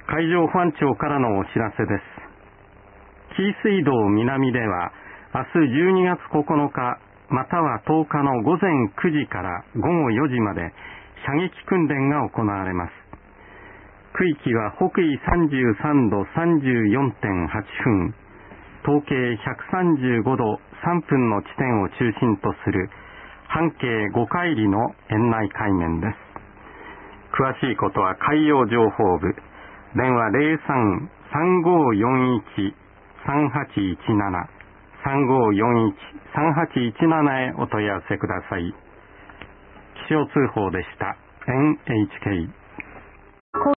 海上保安庁からのお知らせです。紀伊水道南では明日12月9日または10日の午前9時から午後4時まで射撃訓練が行われます。区域は北緯33度34.8分、東経135度3分の地点を中心とする半径5海里の円内海面です。詳しいことは海洋情報部、電話03-3541-3817 3541-3817へお問い合わせください。気象通報でした。NHK